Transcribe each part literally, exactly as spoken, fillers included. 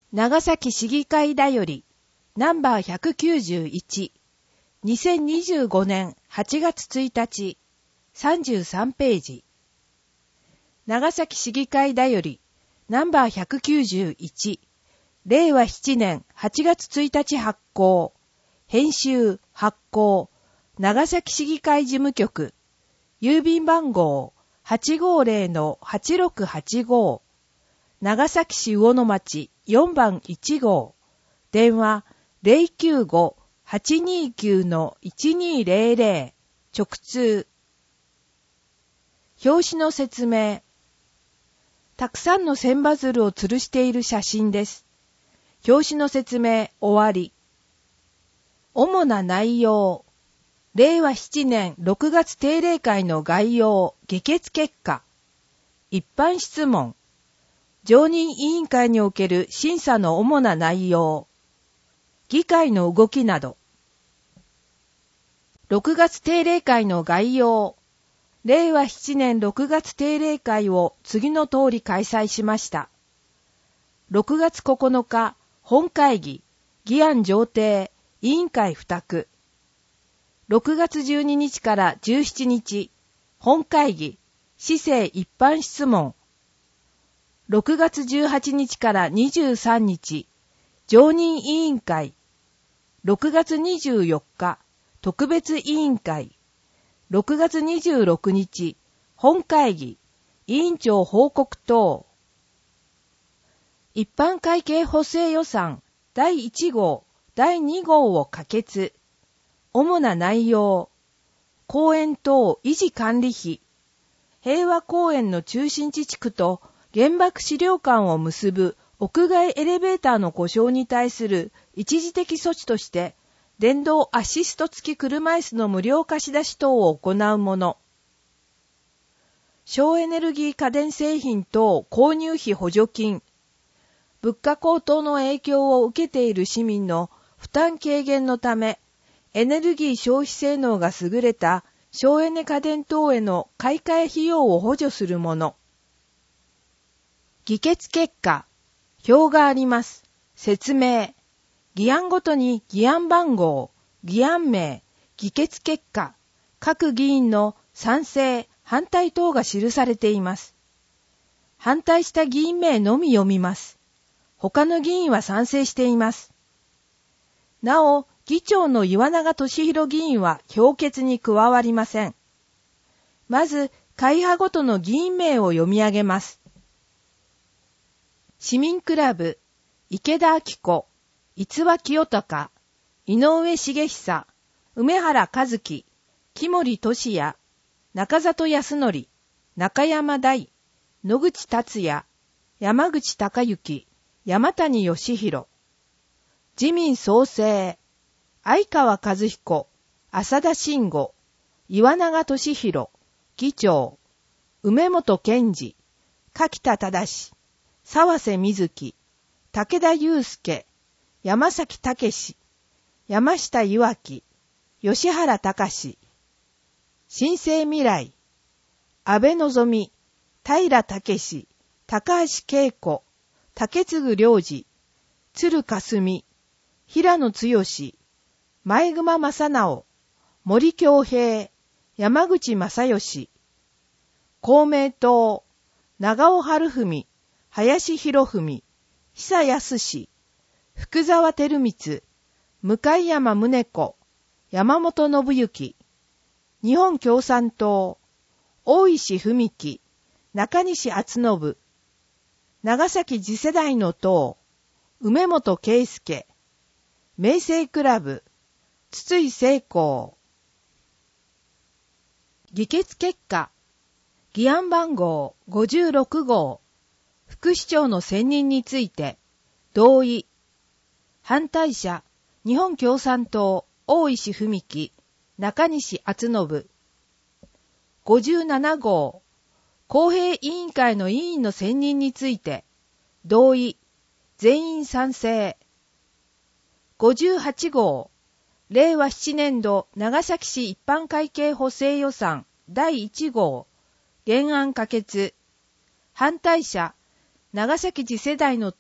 長崎市議会だよりナンバーひゃくきゅうじゅういち、にせんにじゅうごねんはちがつついたち、さんじゅうさんページ。長崎市議会だよりナンバーひゃくきゅうじゅういち、れいわななねんはちがつついたち発行、編集発行、長崎市議会事務局、郵便番号 はちごーぜろのはちろくはちご、長崎市魚の町よんばんいちごう、電話 ゼロきゅうご はちにーきゅう のいちにーぜろぜろ、直通。表紙の説明。たくさんの千羽鶴を吊るしている写真です。表紙の説明終わり。主な内容。れいわななねんろくがつ定例会の概要、議決結果。一般質問。常任委員会における審査の主な内容。議会の動きなど。ろくがつ定例会の概要。れいわななねんろくがつ定例会を次の通り開催しました。ろくがつここのか、本会議、議案上呈、委員会付託。ろくがつじゅうににちからじゅうしちにち、本会議、市政一般質問。ろくがつじゅうはちにちからにじゅうさんにち、常任委員会。ろくがつにじゅうよっか、特別委員会。ろくがつにじゅうろくにち、本会議、委員長報告等。一般会計補正予算だいいちごう、だいにごうを可決。主な内容。公園等維持管理費。平和公園の中心地地区と原爆資料館を結ぶ屋外エレベーターの故障に対する一時的措置として、電動アシスト付き車椅子の無料貸し出し等を行うもの。省エネルギー家電製品等購入費補助金。物価高騰の影響を受けている市民の負担軽減のため、エネルギー消費性能が優れた省エネ家電等への買い替え費用を補助するもの。議決結果。表があります。説明。議案ごとに議案番号、議案名、議決結果、各議員の賛成、反対等が記されています。反対した議員名のみ読みます。他の議員は賛成しています。なお、議長の岩永俊弘議員は評決に加わりません。まず、会派ごとの議員名を読み上げます。市民クラブ、池田明子、逸話清隆、井上茂久、梅原和樹、木森俊也、中里康則、中山大、野口達也、山口孝之、山谷義弘。自民創生、相川和彦、浅田慎吾、岩永俊弘、議長、梅本健二、柿田忠、沢瀬瑞希、武田祐介、山崎武、山下いわき、吉原隆、新生未来、安倍のぞみ、平武、高橋恵子、竹継良二、鶴かすみ、平野剛、前熊正直、森恭平、山口正義、公明党、長尾春文、林博文、久康、福沢照光、向山宗子、山本信之、日本共産党、大石文樹、中西敦信、長崎次世代の党、梅本圭介、明星クラブ、筒井聖光。議決結果。議案番号ごじゅうろくごう。副市長の選任について、同意。反対者、日本共産党、大石文樹、中西敦信。ごじゅうななごう。公平委員会の委員の選任について、同意。全員賛成。ごじゅうはちごう。れいわななねんど長崎市一般会計補正予算だいいちごう。原案可決。反対者、長崎次世代の党、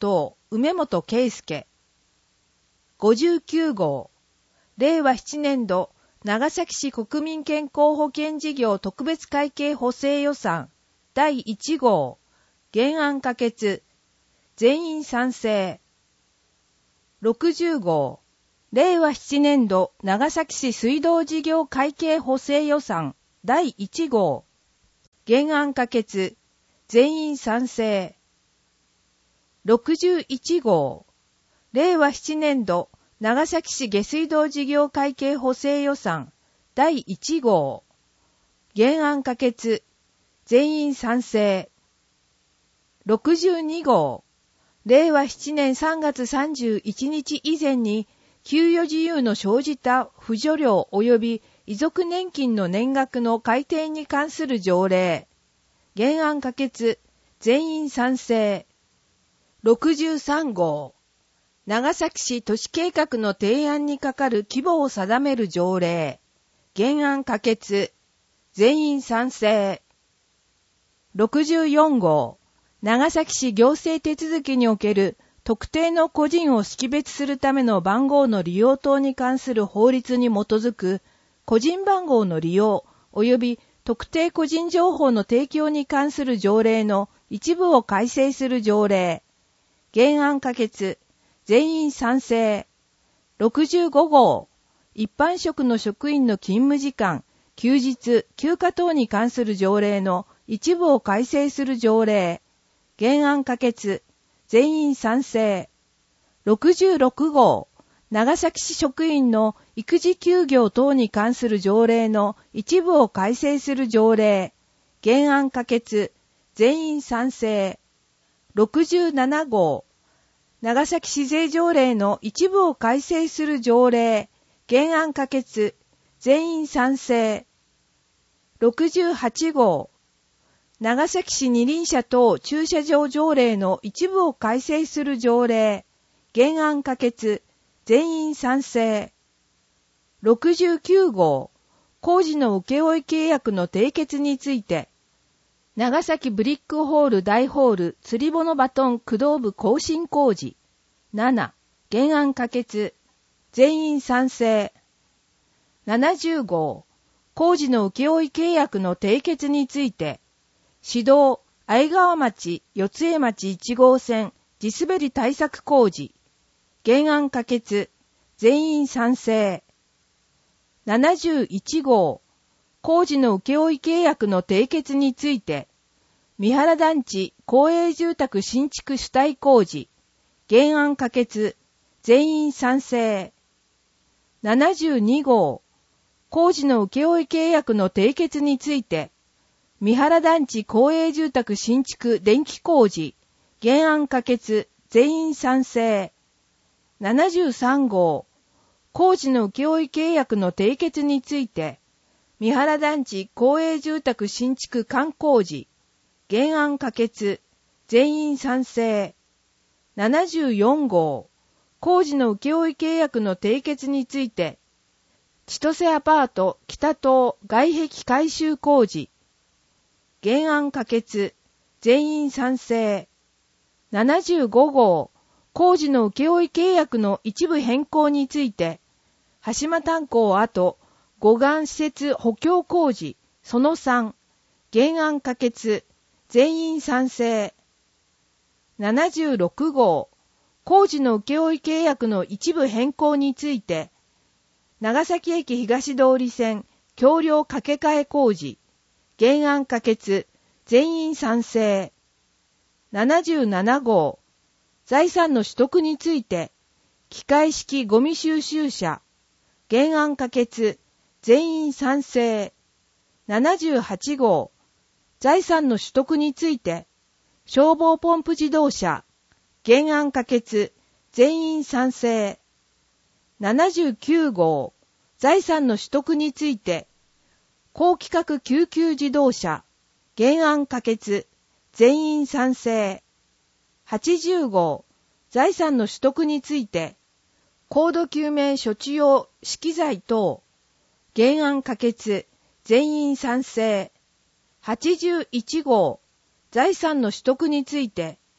梅本圭介。ごじゅうきゅう号、れいわななねん度長崎市国民健康保険事業特別会計補正予算だいいち号、原案可決、全員賛成。ろくじゅう号、れいわななねん度長崎市水道事業会計補正予算だいいち号、原案可決、全員賛成。ろくじゅういち号、れいわななねん度長崎市下水道事業会計補正予算だいいち号、原案可決、全員賛成。ろくじゅうに号、れいわななねんさんがつさんじゅういちにち以前に給与事由の生じた扶助料及び遺族年金の年額の改定に関する条例、原案可決、全員賛成。ろくじゅうさん号、長崎市都市計画の提案にかかる規模を定める条例、原案可決、全員賛成。ろくじゅうよん号、長崎市行政手続きにおける特定の個人を識別するための番号の利用等に関する法律に基づく個人番号の利用及び特定個人情報の提供に関する条例の一部を改正する条例、原案可決、全員賛成。ろくじゅうご号、一般職の職員の勤務時間、休日、休暇等に関する条例の一部を改正する条例、原案可決、全員賛成。ろくじゅうろく号、長崎市職員の育児休業等に関する条例の一部を改正する条例、原案可決、全員賛成。ろくじゅうなな号、長崎市税条例の一部を改正する条例、原案可決、全員賛成。ろくじゅうはち号、長崎市二輪車等駐車場条例の一部を改正する条例、原案可決、全員賛成。ろくじゅうきゅう号、工事の請負契約の締結について、長崎ブリックホール大ホール釣り物バトン駆動部更新工事なな、原案可決、全員賛成。ななじゅう号、工事の請負契約の締結について、市道相川町四ツ江町いち号線地滑り対策工事、原案可決、全員賛成。ななじゅういち号、工事の請負契約の締結について、三原団地公営住宅新築主体工事、原案可決、全員賛成。ななじゅうに号、工事の請負契約の締結について、三原団地公営住宅新築電気工事、原案可決、全員賛成。ななじゅうさん号、工事の請負契約の締結について、三原団地公営住宅新築管工事、原案可決、全員賛成。ななじゅうよん号、工事の請負契約の締結について、千歳アパート北棟外壁改修工事、原案可決、全員賛成。ななじゅうご号、工事の請負契約の一部変更について、羽島炭鉱跡護岸施設補強工事そのさん、原案可決、全員賛成。ななじゅうろく号、工事の請負契約の一部変更について、長崎駅東通り線橋梁架け替え工事、原案可決、全員賛成。ななじゅうなな号、財産の取得について、機械式ゴミ収集車、原案可決、全員賛成。ななじゅうはち号、財産の取得について、消防ポンプ自動車、原案可決、全員賛成。ななじゅうきゅう号、財産の取得について、高規格救急自動車、原案可決、全員賛成。はちじゅう号、財産の取得について、高度救命処置用資機材等、原案可決、全員賛成。はちじゅういち号、財産の取得について、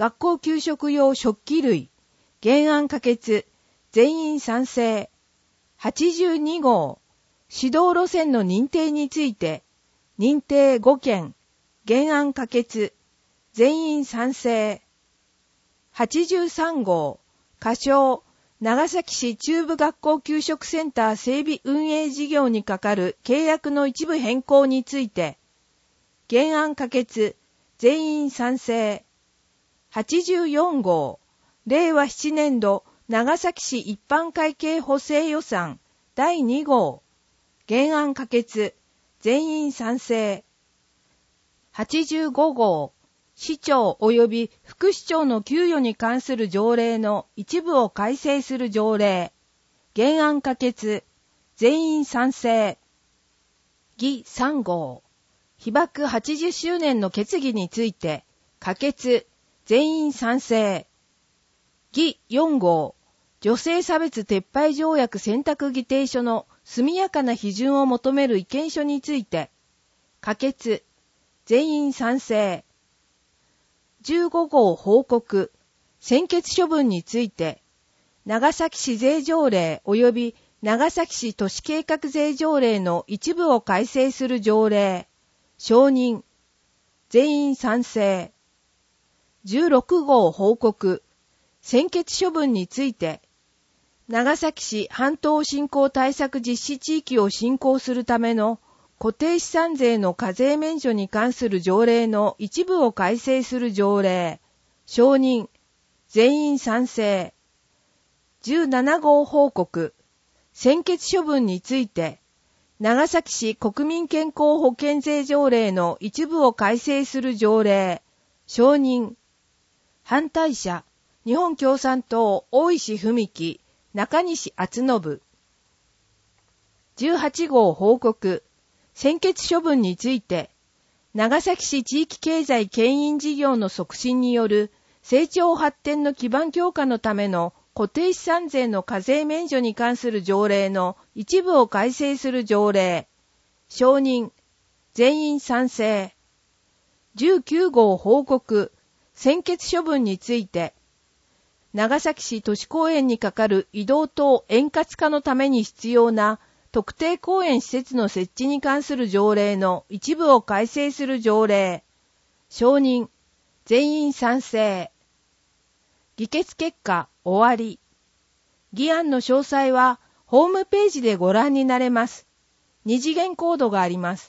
学校給食用食器類、原案可決、全員賛成。はちじゅうに号、指導路線の認定について、認定ご件、原案可決、全員賛成。はちじゅうさん号、仮称、長崎市中部学校給食センター整備運営事業にかかる契約の一部変更について、原案可決、全員賛成。はちじゅうよん号、令和なな年度長崎市一般会計補正予算だいに号、原案可決、全員賛成。はちじゅうご号、市長及び副市長の給与に関する条例の一部を改正する条例、原案可決、全員賛成。議さん号、被爆はちじゅっしゅうねんの決議について、可決、全員賛成。議よん号、女性差別撤廃条約選択議定書の速やかな批准を求める意見書について、可決、全員賛成。じゅうご号報告、専決処分について、長崎市税条例及び長崎市都市計画税条例の一部を改正する条例、承認、全員賛成。じゅうろく号報告、専決処分について、長崎市半島振興対策実施地域を振興するための固定資産税の課税免除に関する条例の一部を改正する条例、承認、全員賛成。じゅうなな号報告、専決処分について、長崎市国民健康保険税条例の一部を改正する条例、承認。反対者、日本共産党大石文樹、中西厚信。じゅうはち号報告、専決処分について、長崎市地域経済牽引事業の促進による成長発展の基盤強化のための固定資産税の課税免除に関する条例の一部を改正する条例、承認、全員賛成。じゅうきゅう号報告、専決処分について、長崎市都市公園にかかる移動等円滑化のために必要な特定公園施設の設置に関する条例の一部を改正する条例、承認、全員賛成。議決結果、終わり。議案の詳細はホームページでご覧になれます。二次元コードがあります。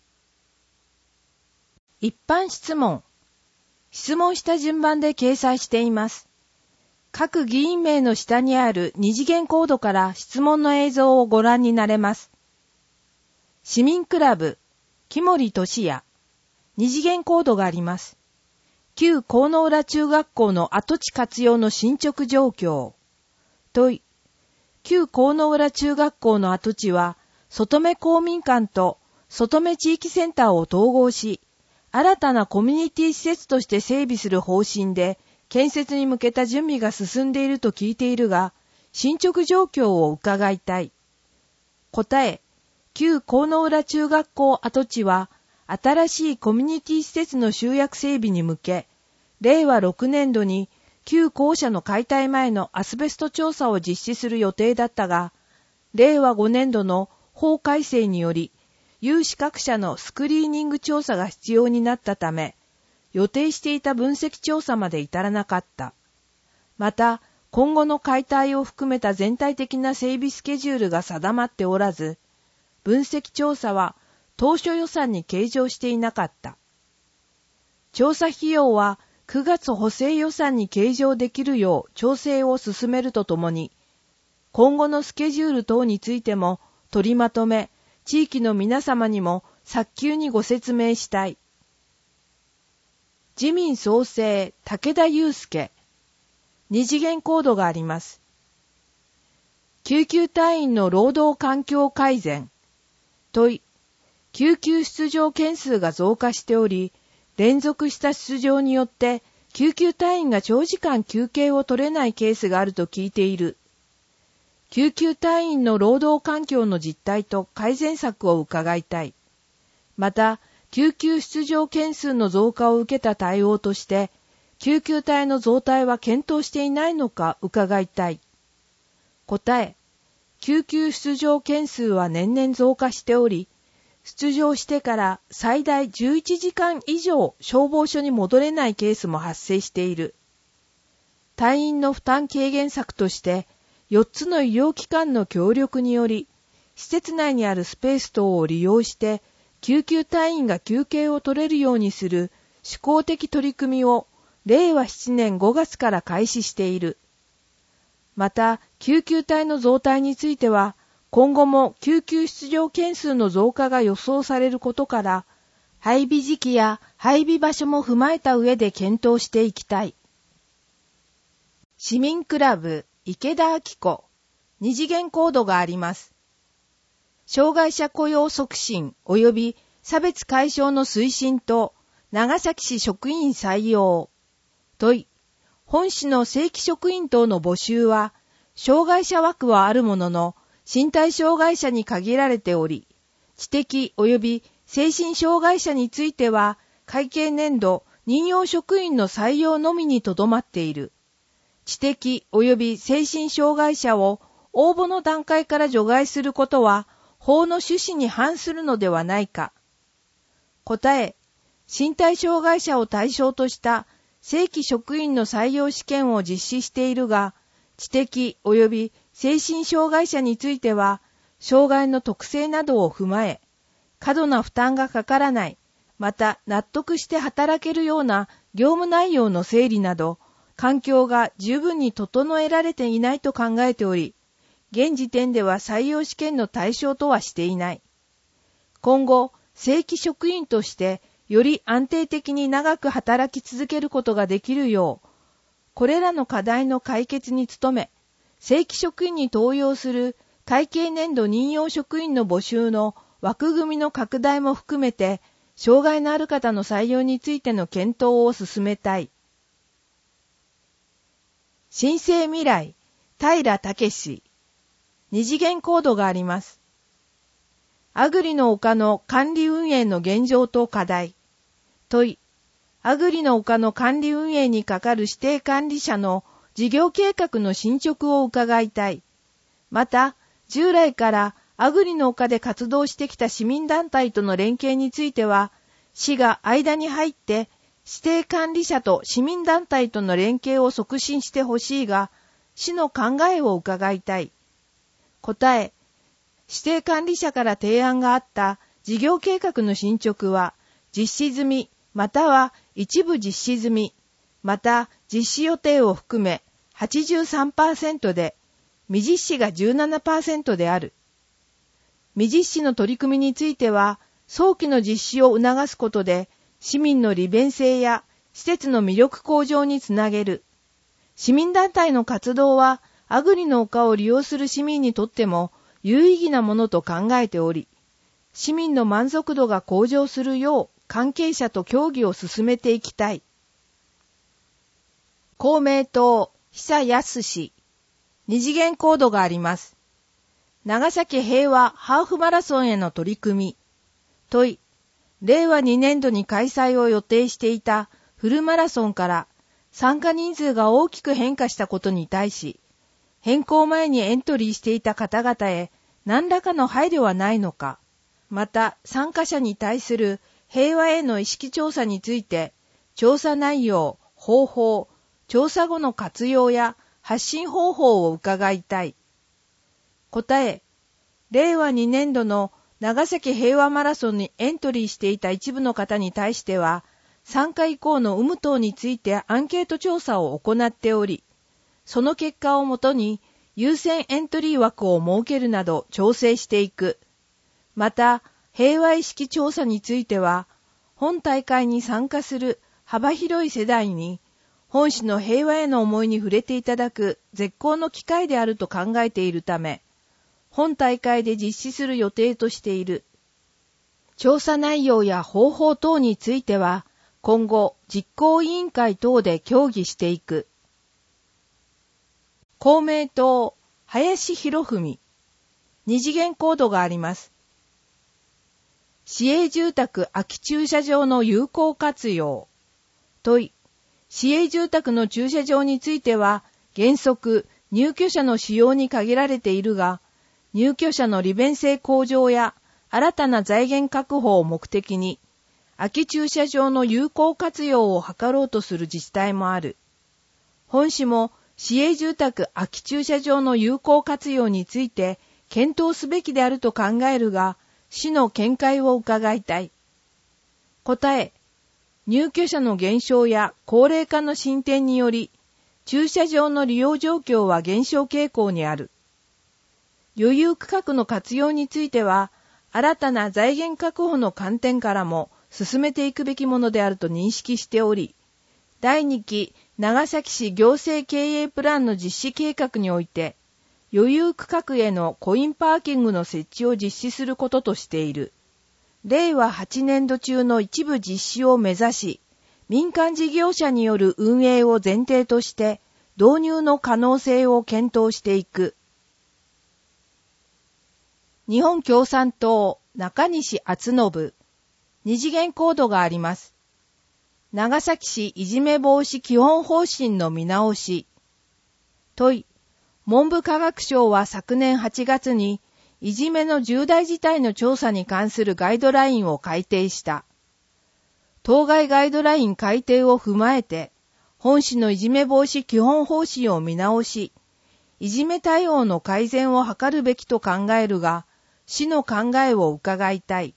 一般質問。質問した順番で掲載しています。各議員名の下にある二次元コードから質問の映像をご覧になれます。市民クラブ、木森俊也。二次元コードがあります。旧河野浦中学校の跡地活用の進捗状況。問い。旧河野浦中学校の跡地は、外目公民館と外目地域センターを統合し、新たなコミュニティ施設として整備する方針で、建設に向けた準備が進んでいると聞いているが、進捗状況を伺いたい。答え、旧河野浦中学校跡地は、新しいコミュニティ施設の集約整備に向け、れいわろくねん度に旧校舎の解体前のアスベスト調査を実施する予定だったが、れいわごねん度の法改正により、有資格者のスクリーニング調査が必要になったため、予定していた分析調査まで至らなかった。また、今後の解体を含めた全体的な整備スケジュールが定まっておらず、分析調査は当初予算に計上していなかった。調査費用はくがつ補正予算に計上できるよう調整を進めるとともに、今後のスケジュール等についても取りまとめ、地域の皆様にも早急にご説明したい。自民創生武田祐介。二次元コードがあります。救急隊員の労働環境改善。問い。救急出場件数が増加しており、連続した出場によって救急隊員が長時間休憩を取れないケースがあると聞いている。救急隊員の労働環境の実態と改善策を伺いたい。また、救急出場件数の増加を受けた対応として、 救急隊の増隊は検討していないのか伺いたい。答え、救急出場件数は年々増加しており、出場してから最大じゅういちじかん以上消防署に戻れないケースも発生している。隊員の負担軽減策として、よっつの医療機関の協力により、施設内にあるスペース等を利用して、救急隊員が休憩を取れるようにする試行的取り組みを、れいわななねんごがつから開始している。また、救急隊の増隊については、今後も救急出場件数の増加が予想されることから、配備時期や配備場所も踏まえた上で検討していきたい。市民クラブ池田明子、二次元コードがあります。障害者雇用促進及び差別解消の推進と長崎市職員採用。問い、本市の正規職員等の募集は、障害者枠はあるものの、身体障害者に限られており、知的及び精神障害者については、会計年度任用職員の採用のみにとどまっている。知的及び精神障害者を応募の段階から除外することは、法の趣旨に反するのではないか。答え、身体障害者を対象とした正規職員の採用試験を実施しているが、知的及び精神障害者については、障害の特性などを踏まえ、過度な負担がかからない、また納得して働けるような業務内容の整理など、環境が十分に整えられていないと考えており、現時点では採用試験の対象とはしていない。今後、正規職員としてより安定的に長く働き続けることができるよう、これらの課題の解決に努め、正規職員に登用する会計年度任用職員の募集の枠組みの拡大も含めて、障害のある方の採用についての検討を進めたい。新生未来、平武史、二次元コードがあります。アグリの丘の管理運営の現状と課題。問い、アグリの丘の管理運営にかかる指定管理者の事業計画の進捗を伺いたい。また、従来からアグリの丘で活動してきた市民団体との連携については、市が間に入って指定管理者と市民団体との連携を促進してほしいが、市の考えを伺いたい。答え、指定管理者から提案があった事業計画の進捗は、実施済み、または一部実施済み、また実施予定を含め はちじゅうさんパーセント で、未実施が じゅうななパーセント である。未実施の取り組みについては、早期の実施を促すことで、市民の利便性や施設の魅力向上につなげる。市民団体の活動は、アグリの丘を利用する市民にとっても有意義なものと考えており、市民の満足度が向上するよう関係者と協議を進めていきたい。公明党、久康氏、二次元コードがあります。長崎平和ハーフマラソンへの取り組み。問い、れいわにねんどに開催を予定していたフルマラソンから参加人数が大きく変化したことに対し、変更前にエントリーしていた方々へ何らかの配慮はないのか。また、参加者に対する平和への意識調査について、調査内容、方法、調査後の活用や発信方法を伺いたい。答え、れいわにねんどの長崎平和マラソンにエントリーしていた一部の方に対しては、参加以降の有無等についてアンケート調査を行っており、その結果をもとに優先エントリー枠を設けるなど調整していく。また、平和意識調査については、本大会に参加する幅広い世代に、本市の平和への思いに触れていただく絶好の機会であると考えているため、本大会で実施する予定としている。調査内容や方法等については、今後実行委員会等で協議していく。公明党、林博文、二次元コードがあります。市営住宅空き駐車場の有効活用。問い、 市営住宅の駐車場については、原則入居者の使用に限られているが、入居者の利便性向上や新たな財源確保を目的に、空き駐車場の有効活用を図ろうとする自治体もある。本市も市営住宅空き駐車場の有効活用について検討すべきであると考えるが、市の見解を伺いたい。答え、入居者の減少や高齢化の進展により、駐車場の利用状況は減少傾向にある。余裕区画の活用については、新たな財源確保の観点からも進めていくべきものであると認識しており、だいにき長崎市行政経営プランの実施計画において、余裕区画へのコインパーキングの設置を実施することとしている。れいわはちねんど中の一部実施を目指し、民間事業者による運営を前提として導入の可能性を検討していく。日本共産党中西敦信、二次元コードがあります。長崎市いじめ防止基本方針の見直し。問い、文部科学省は昨年はちがつにいじめの重大事態の調査に関するガイドラインを改定した。当該ガイドライン改定を踏まえて、本市のいじめ防止基本方針を見直し、いじめ対応の改善を図るべきと考えるが、市の考えを伺いたい。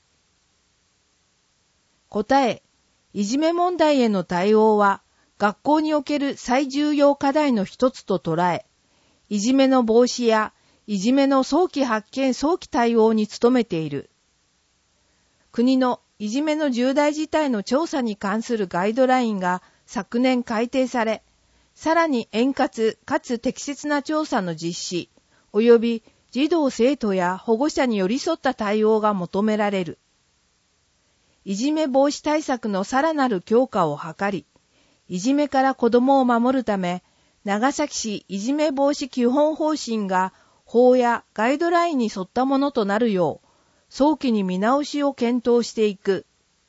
答え、いじめ問題への対応は、学校における最重要課題の一つと捉え、いじめの防止や、いじめの早期発見早期対応に努めている。国のいじめの重大事態の調査に関するガイドラインが昨年改定され、さらに円滑かつ適切な調査の実施、及び児童生徒や保護者に寄り添った対応が求められる。いじめ防止対策のさらなる強化を図り、いじめから子どもを守るため、長崎市いじめ防止基本方針が法やガイドラインに沿ったものとなるよう、早期に見直しを検討していく。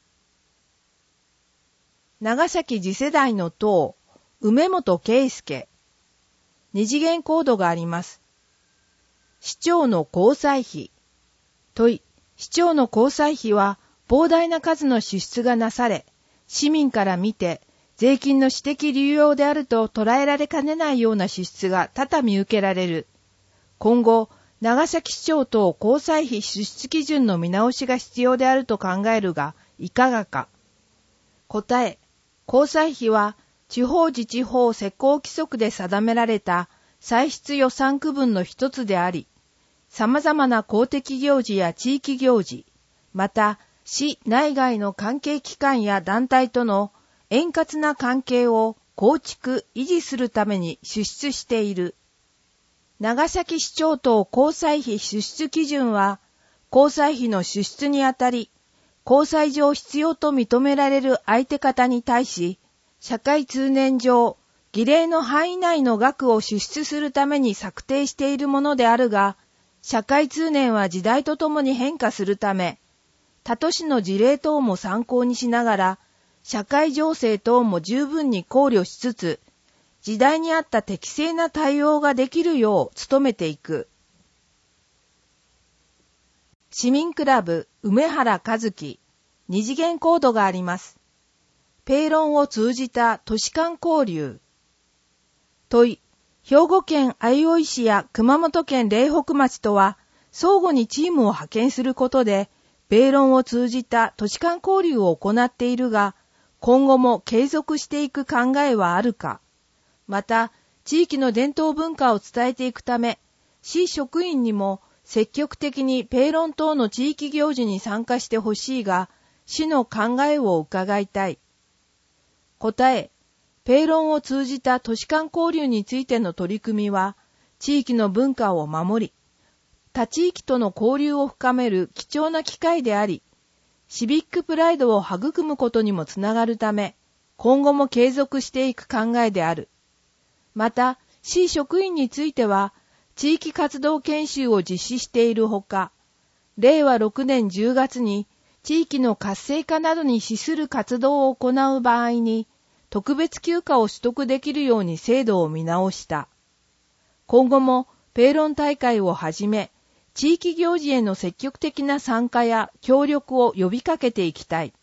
長崎次世代の党、梅本圭介。二次元コードがあります。市長の交際費。問い、市長の交際費は膨大な数の支出がなされ、市民から見て税金の私的流用であると捉えられかねないような支出が多々見受けられる。今後、長崎市長等交際費支出基準の見直しが必要であると考えるが、いかがか。答え、交際費は地方自治法施行規則で定められた歳出予算区分の一つであり、様々な公的行事や地域行事、また市内外の関係機関や団体との円滑な関係を構築・維持するために支出している。長崎市長等交際費支出基準は、交際費の支出にあたり、交際上必要と認められる相手方に対し、社会通念上、儀礼の範囲内の額を支出するために策定しているものであるが、社会通念は時代とともに変化するため、他都市の事例等も参考にしながら、社会情勢等も十分に考慮しつつ、時代に合った適正な対応ができるよう努めていく。市民クラブ梅原和樹、二次元コードがあります。ペイロンを通じた都市間交流。問い、兵庫県相生市や熊本県苓北町とは相互にチームを派遣することで、ペイロンを通じた都市間交流を行っているが、今後も継続していく考えはあるか。また、地域の伝統文化を伝えていくため、市職員にも積極的にペイロン等の地域行事に参加してほしいが、市の考えを伺いたい。答え、ペイロンを通じた都市間交流についての取り組みは、地域の文化を守り、他地域との交流を深める貴重な機会であり、シビックプライドを育むことにもつながるため、今後も継続していく考えである。また、市職員については、地域活動研修を実施しているほか、れいわろくねんじゅうがつに地域の活性化などに資する活動を行う場合に、 特別休暇を取得できるように制度を見直した。今後もペーロン大会をはじめ、地域行事への積極的な参加や協力を呼びかけていきたい。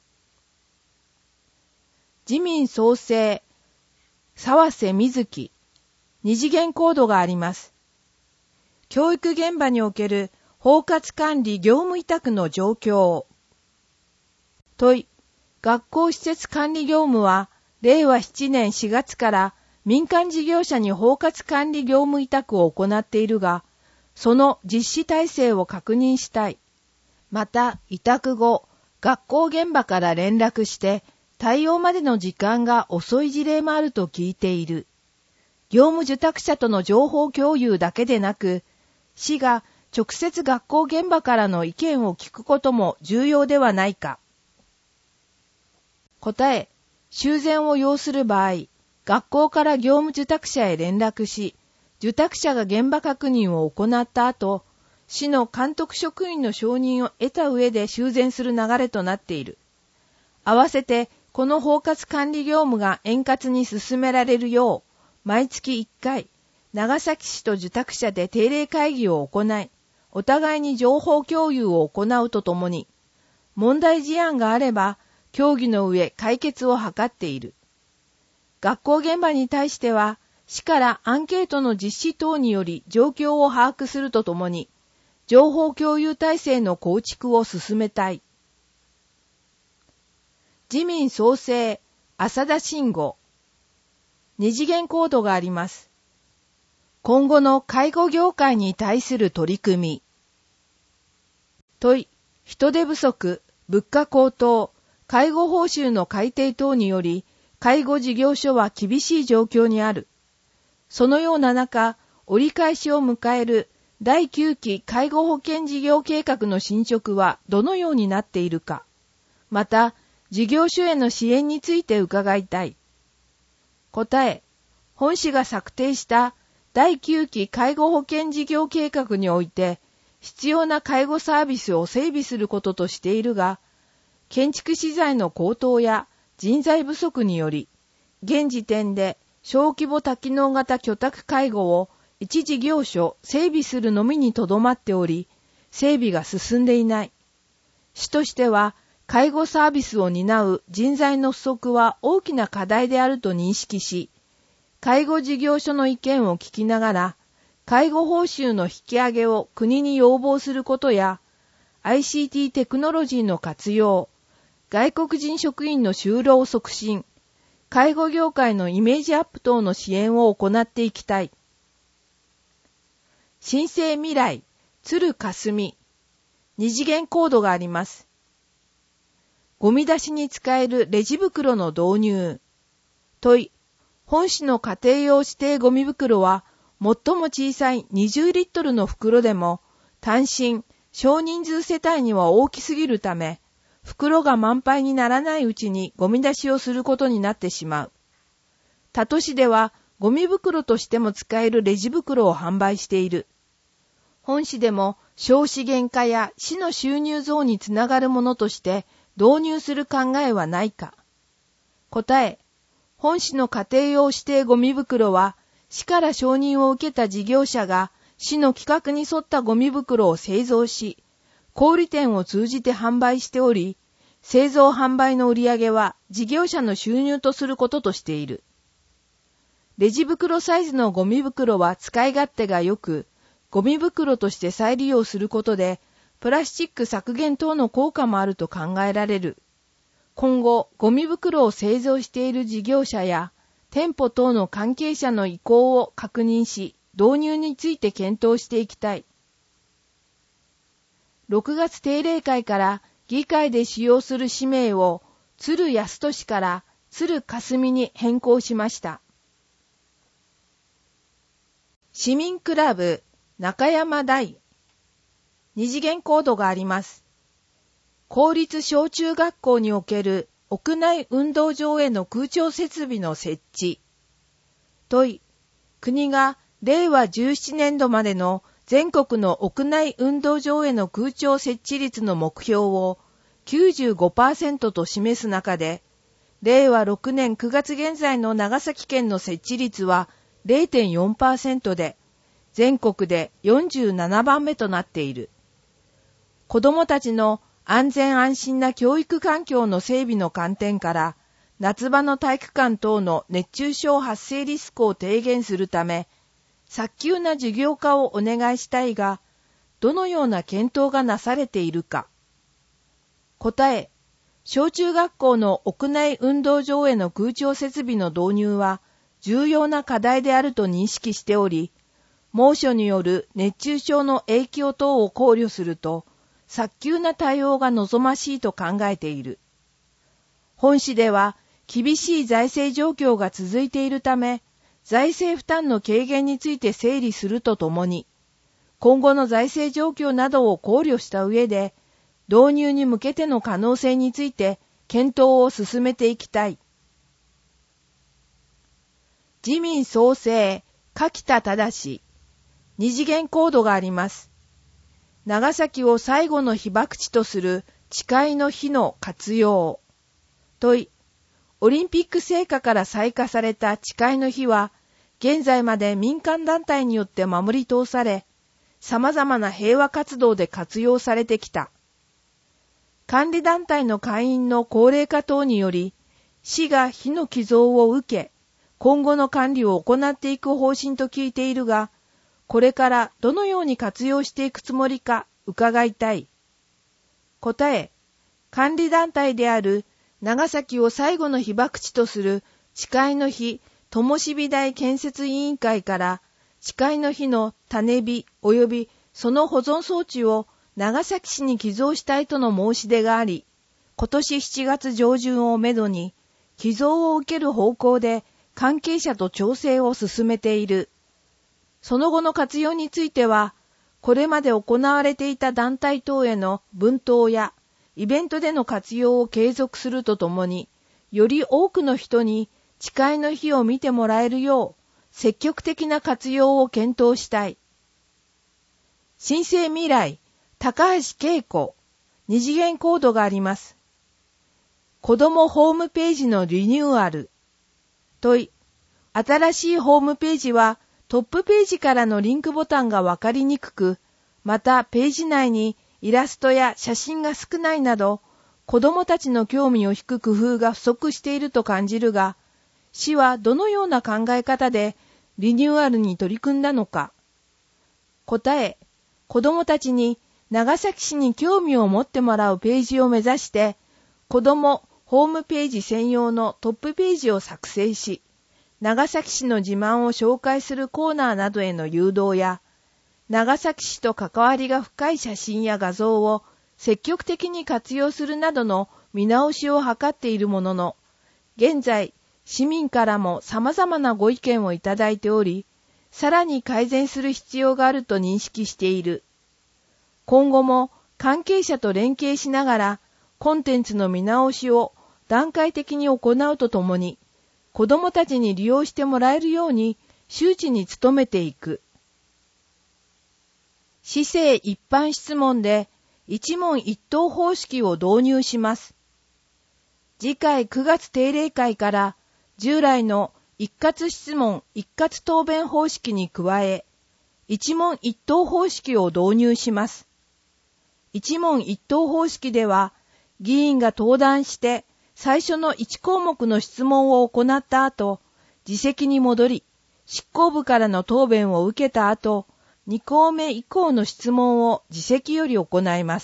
自民創生、沢瀬瑞希、二次元コードがあります。教育現場における包括管理業務委託の状況。問い、学校施設管理業務は、れいわななねんしがつから民間事業者に包括管理業務委託を行っているが、その実施体制を確認したい。また、委託後、学校現場から連絡して、対応までの時間が遅い事例もあると聞いている。業務受託者との情報共有だけでなく、市が直接学校現場からの意見を聞くことも重要ではないか。答え、修繕を要する場合、学校から業務受託者へ連絡し、受託者が現場確認を行った後、市の監督職員の承認を得た上で修繕する流れとなっている。合わせて、この包括管理業務が円滑に進められるよう、毎月いっかい、長崎市と受託者で定例会議を行い、お互いに情報共有を行うとともに、問題事案があれば、協議の上解決を図っている。学校現場に対しては、市からアンケートの実施等により状況を把握するとともに、情報共有体制の構築を進めたい。自民創生、浅田慎吾。二次元コードがあります。今後の介護業界に対する取り組み。問い、人手不足、物価高騰、介護報酬の改定等により、介護事業所は厳しい状況にある。そのような中、折り返しを迎えるだいきゅうき介護保険事業計画の進捗はどのようになっているか。また、事業所への支援について伺いたい。答え、本市が策定しただいきゅうき介護保険事業計画において、必要な介護サービスを整備することとしているが、建築資材の高騰や人材不足により、現時点で小規模多機能型居宅介護を一事業所整備するのみにとどまっており、整備が進んでいない。市としては、介護サービスを担う人材の不足は大きな課題であると認識し、介護事業所の意見を聞きながら、介護報酬の引き上げを国に要望することや、アイシーティー テクノロジーの活用、外国人職員の就労促進、介護業界のイメージアップ等の支援を行っていきたい。新生未来、鶴かすみ、二次元コードがあります。ゴミ出しに使えるレジ袋の導入。問い、本市の家庭用指定ゴミ袋は、最も小さいにじゅうリットルの袋でも、単身、少人数世帯には大きすぎるため、袋が満杯にならないうちにゴミ出しをすることになってしまう。他都市では、ゴミ袋としても使えるレジ袋を販売している。本市でも、少資源化や市の収入増につながるものとして、導入する考えはないか。答え、本市の家庭用指定ゴミ袋は、市から承認を受けた事業者が、市の規格に沿ったゴミ袋を製造し、小売店を通じて販売しており、製造販売の売上は事業者の収入とすることとしている。レジ袋サイズのゴミ袋は使い勝手が良く、ゴミ袋として再利用することで、プラスチック削減等の効果もあると考えられる。今後、ゴミ袋を製造している事業者や、店舗等の関係者の意向を確認し、導入について検討していきたい。ろくがつ定例会から議会で使用する氏名を、鶴康俊から鶴かすみに変更しました。市民クラブ、中山大。二次元コードがあります。公立小中学校における屋内運動場への空調設備の設置。問い、国がれいわじゅうななねんどまでの全国の屋内運動場への空調設置率の目標を きゅうじゅうごパーセント と示す中で、 れいわろくねんくがつ現在の長崎県の設置率は れいてんよんパーセント で、全国でよんじゅうななばんめとなっている。子どもたちの安全安心な教育環境の整備の観点から、夏場の体育館等の熱中症発生リスクを低減するため、早急な事業化をお願いしたいが、どのような検討がなされているか。答え、小中学校の屋内運動場への空調設備の導入は重要な課題であると認識しており、猛暑による熱中症の影響等を考慮すると、早急な対応が望ましいと考えている。本市では厳しい財政状況が続いているため、財政負担の軽減について整理するとともに、今後の財政状況などを考慮した上で、導入に向けての可能性について検討を進めていきたい。自民創生、柿田忠、二次元コードがあります。長崎を最後の被爆地とする誓いの日の活用。問い、オリンピック聖火から採火された誓いの日は、現在まで民間団体によって守り通され、様々な平和活動で活用されてきた。管理団体の会員の高齢化等により、市が火の寄贈を受け、今後の管理を行っていく方針と聞いているが、これからどのように活用していくつもりか伺いたい。答え、管理団体である長崎を最後の被爆地とする誓いの日灯火台建設委員会から誓いの日の種火及びその保存装置を長崎市に寄贈したいとの申し出があり、今年しちがつ上旬をめどに寄贈を受ける方向で関係者と調整を進めている。その後の活用については、これまで行われていた団体等への分党やイベントでの活用を継続するとともに、より多くの人に誓いの日を見てもらえるよう、積極的な活用を検討したい。新生未来、高橋恵子、二次元コードがあります。子どもホームページのリニューアル。問い、新しいホームページはトップページからのリンクボタンがわかりにくく、またページ内にイラストや写真が少ないなど、子どもたちの興味を引く工夫が不足していると感じるが、市はどのような考え方でリニューアルに取り組んだのか。答え、子どもたちに長崎市に興味を持ってもらうページを目指して、子どもホームページ専用のトップページを作成し、長崎市の自慢を紹介するコーナーなどへの誘導や、長崎市と関わりが深い写真や画像を積極的に活用するなどの見直しを図っているものの、現在、市民からも様々なご意見をいただいており、さらに改善する必要があると認識している。今後も関係者と連携しながら、コンテンツの見直しを段階的に行うとともに、子どもたちに利用してもらえるように周知に努めていく。市政一般質問で一問一答方式を導入します。次回くがつ定例会から従来の一括質問一括答弁方式に加え、一問一答方式を導入します。一問一答方式では、議員が登壇して最初のいち項目の質問を行った後、自席に戻り、執行部からの答弁を受けた後、に項目以降の質問を自席より行います。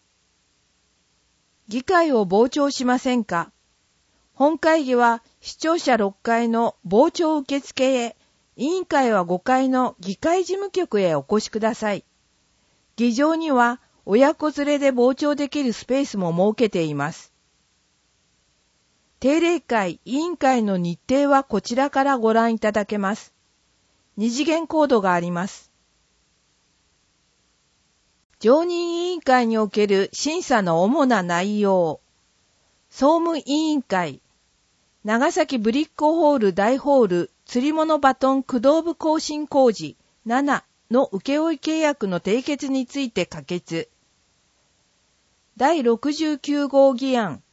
議会を傍聴しませんか？本会議は視聴者ろっかいの傍聴受付へ、委員会はごかいの議会事務局へお越しください。議場には親子連れで傍聴できるスペースも設けています。定例会、委員会の日程はこちらからご覧いただけます。二次元コードがあります。常任委員会における審査の主な内容。総務委員会。長崎ぶりっ子ホール大ホール釣り物バトン駆動部更新工事ななの請負契約の締結について可決。だいろくじゅうきゅう号議案。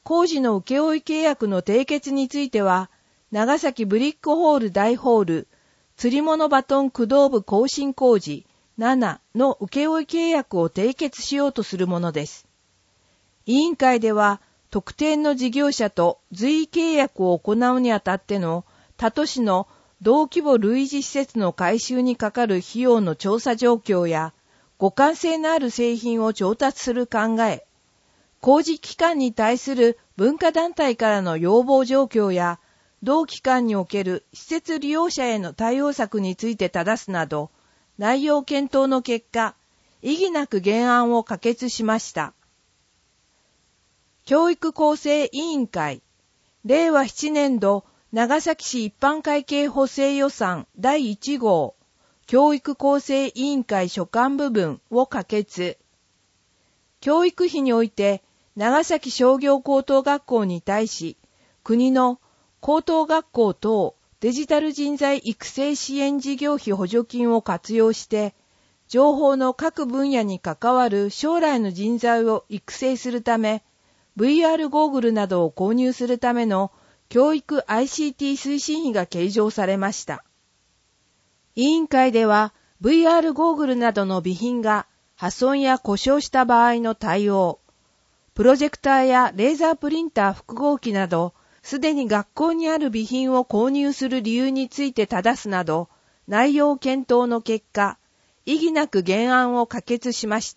工事の請負契約の締結については、長崎ブリックホール大ホール、釣り物バトン駆動部更新工事ななの請負契約を締結しようとするものです。委員会では、特定の事業者と随意契約を行うにあたっての他都市の同規模類似施設の改修にかかる費用の調査状況や、互換性のある製品を調達する考え、工事期間に対する文化団体からの要望状況や、同期間における施設利用者への対応策について正すなど、内容検討の結果、異議なく原案を可決しました。教育構成委員会、れいわななねん度長崎市一般会計補正予算だいいち号、教育構成委員会所管部分を可決。教育費において、長崎商業高等学校に対し、国の高等学校等デジタル人材育成支援事業費補助金を活用して、情報の各分野に関わる将来の人材を育成するため、ブイアール ゴーグルなどを購入するための教育 アイシーティー 推進費が計上されました。委員会では ブイアール ゴーグルなどの備品が破損や故障した場合の対応、プロジェクターやレーザープリンター複合機など、すでに学校にある備品を購入する理由について正すなど、内容検討の結果、異議なく原案を可決しました。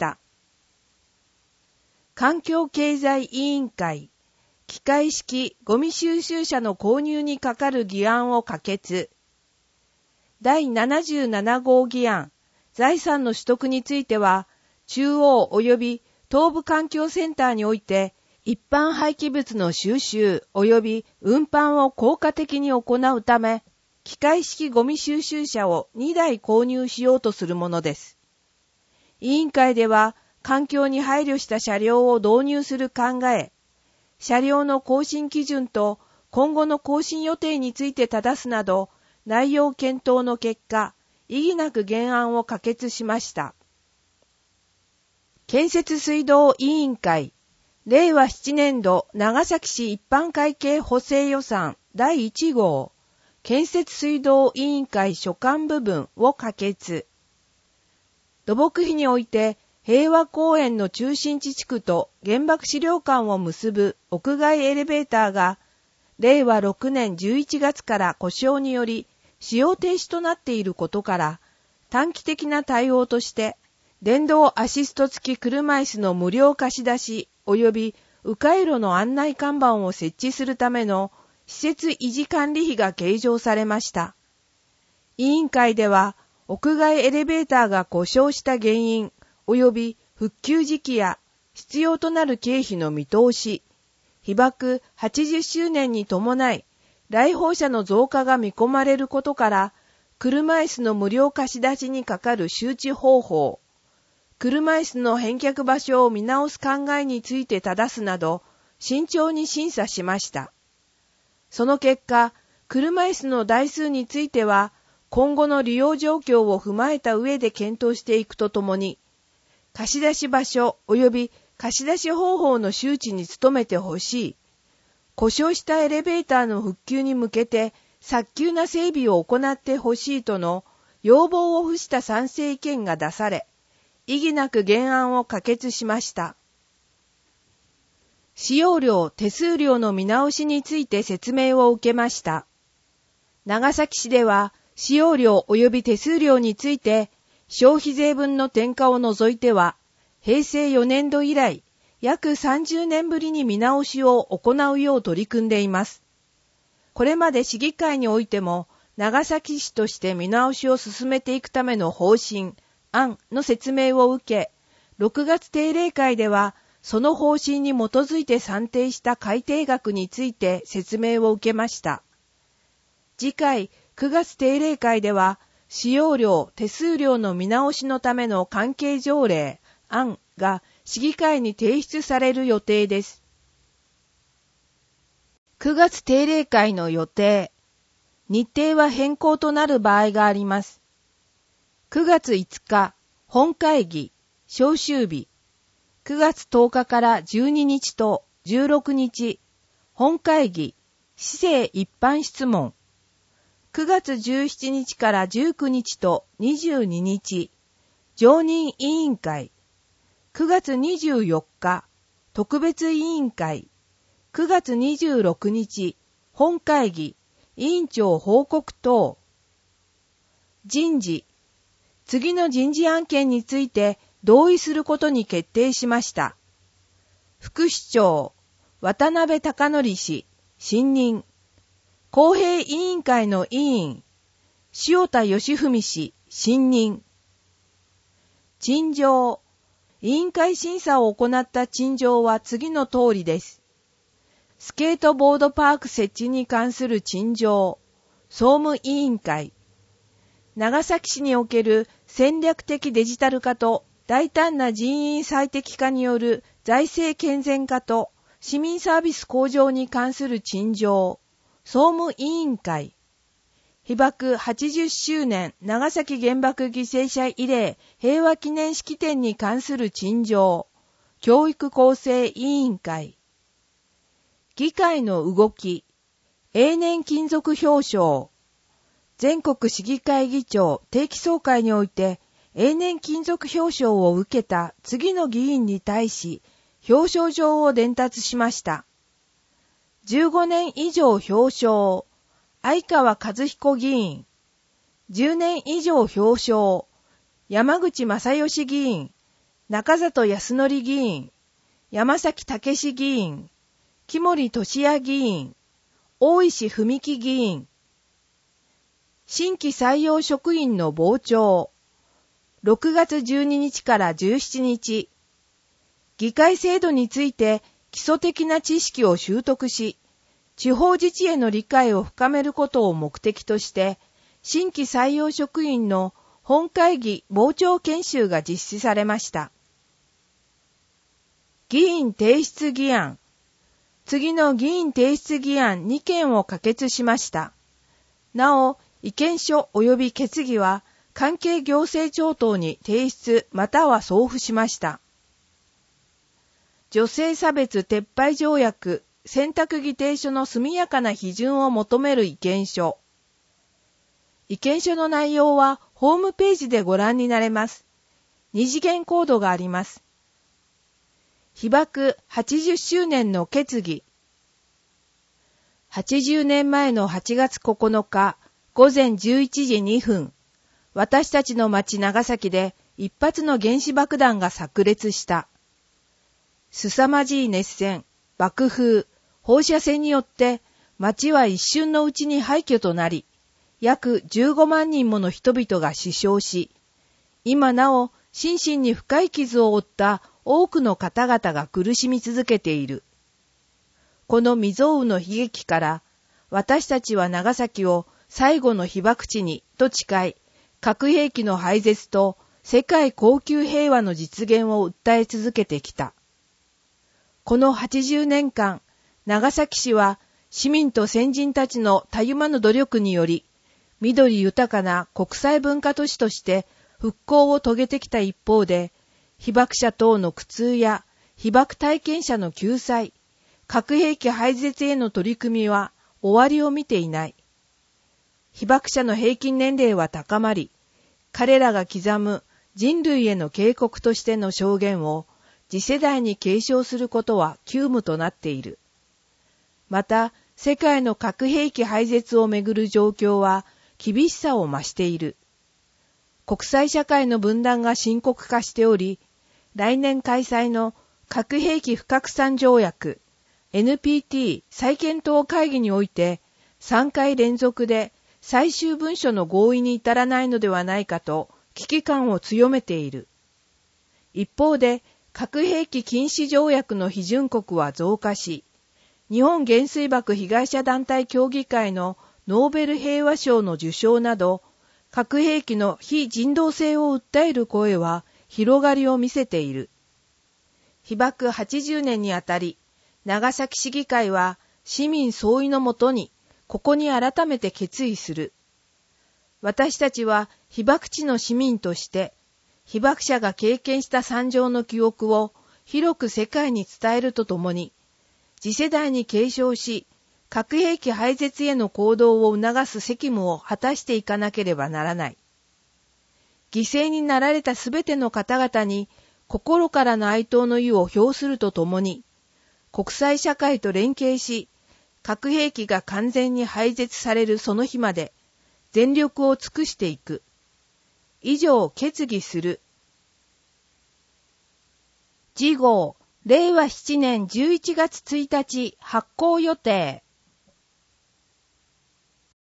環境経済委員会、機械式ゴミ収集車の購入にかかる議案を可決。だいななじゅうなな号議案、財産の取得については、中央及び東部環境センターにおいて、一般廃棄物の収集及び運搬を効果的に行うため、機械式ゴミ収集車をにだい購入しようとするものです。委員会では、環境に配慮した車両を導入する考え、車両の更新基準と今後の更新予定について正すなど、内容検討の結果、異議なく原案を可決しました。建設水道委員会、れいわななねん度長崎市一般会計補正予算だいいち号、建設水道委員会所管部分を可決。土木費において、平和公園の中心地地区と原爆資料館を結ぶ屋外エレベーターが、れいわろくねんじゅういちがつから故障により使用停止となっていることから、短期的な対応として、電動アシスト付き車椅子の無料貸し出し及び迂回路の案内看板を設置するための施設維持管理費が計上されました。委員会では、屋外エレベーターが故障した原因、及び復旧時期や必要となる経費の見通し、被爆はちじゅっしゅうねんに伴い、来訪者の増加が見込まれることから、車椅子の無料貸し出しにかかる周知方法、車椅子の返却場所を見直す考えについて正すなど、慎重に審査しました。その結果、車椅子の台数については、今後の利用状況を踏まえた上で検討していくとともに、貸し出し場所及び貸し出し方法の周知に努めてほしい。故障したエレベーターの復旧に向けて早急な整備を行ってほしいとの要望を付した賛成意見が出され、異議なく原案を可決しました。使用料・手数料の見直しについて説明を受けました。長崎市では使用料及び手数料について消費税分の転嫁を除いては、へいせいよねん度以来、約さんじゅうねんぶりに見直しを行うよう取り組んでいます。これまで市議会においても、長崎市として見直しを進めていくための方針、案の説明を受け、ろくがつ定例会では、その方針に基づいて算定した改定額について説明を受けました。次回、くがつ定例会では、使用料・手数料の見直しのための関係条例、案が市議会に提出される予定です。くがつ定例会の予定。日程は変更となる場合があります。くがついつか、本会議、召集日。くがつとおかからじゅうににちとじゅうろくにち、本会議、市政一般質問。くがつじゅうしちにちからじゅうくにちとにじゅうににち、常任委員会。くがつにじゅうよっか、特別委員会。くがつにじゅうろくにち、本会議、委員長報告等。人事。次の人事案件について同意することに決定しました。副市長、渡辺貴則氏、信任。公平委員会の委員、塩田義文氏、信任。陳情。委員会審査を行った陳情は次の通りです。スケートボードパーク設置に関する陳情、総務委員会。長崎市における戦略的デジタル化と大胆な人員最適化による財政健全化と市民サービス向上に関する陳情、総務委員会。被爆はちじゅっしゅうねん長崎原爆犠牲者慰霊平和記念式典に関する陳情、教育構成委員会。議会の動き、永年勤続表彰。全国市議会議長定期総会において永年勤続表彰を受けた次の議員に対し表彰状を伝達しました。じゅうごねん以上表彰、相川和彦議員。じゅうねん以上表彰、山口正義議員、中里康則議員、山崎武史議員、木森俊也議員、大石文樹議員。新規採用職員の傍聴。ろくがつじゅうににちからじゅうしちにち。議会制度について基礎的な知識を習得し、地方自治への理解を深めることを目的として、新規採用職員の本会議傍聴研修が実施されました。議員提出議案。次の議員提出議案にけんを可決しました。なお、意見書及び決議は関係行政庁等に提出または送付しました。女性差別撤廃条約選択議定書の速やかな批准を求める意見書。意見書の内容はホームページでご覧になれます。二次元コードがあります。被爆はちじゅっしゅうねんの決議。はちじゅうねんまえのはちがつここのかごぜんじゅういちじにふん、私たちの町長崎で一発の原子爆弾が炸裂した。凄まじい熱戦、爆風、放射線によって町は一瞬のうちに廃墟となり、約じゅうごまんにんもの人々が死傷し、今なお心身に深い傷を負った多くの方々が苦しみ続けている。この未曾有の悲劇から、私たちは長崎を最後の被爆地にと誓い、核兵器の廃絶と世界恒久平和の実現を訴え続けてきた。このはちじゅうねんかん、長崎市は市民と先人たちのたゆまぬ努力により、緑豊かな国際文化都市として復興を遂げてきた一方で、被爆者等の苦痛や被爆体験者の救済、核兵器廃絶への取り組みは終わりを見ていない。被爆者の平均年齢は高まり、彼らが刻む人類への警告としての証言を次世代に継承することは急務となっている。また、世界の核兵器廃絶をめぐる状況は厳しさを増している。国際社会の分断が深刻化しており、来年開催の核兵器不拡散条約 エヌピーティー 再検討会議においてさんかい連続で最終文書の合意に至らないのではないかと危機感を強めている。一方で核兵器禁止条約の批准国は増加し、日本原水爆被害者団体協議会のノーベル平和賞の受賞など、核兵器の非人道性を訴える声は広がりを見せている。被爆はちじゅうねんにあたり、長崎市議会は市民総意のもとに、ここに改めて決意する。私たちは被爆地の市民として、被爆者が経験した惨状の記憶を広く世界に伝えるとともに、 次世代に継承し、核兵器廃絶への行動を促す責務を果たしていかなければならない。犠牲になられたすべての方々に心からの哀悼の意を表するとともに、国際社会と連携し、核兵器が完全に廃絶されるその日まで全力を尽くしていく。以上決議する。次号、れいわしちねんじゅういちがつついたち発行予定。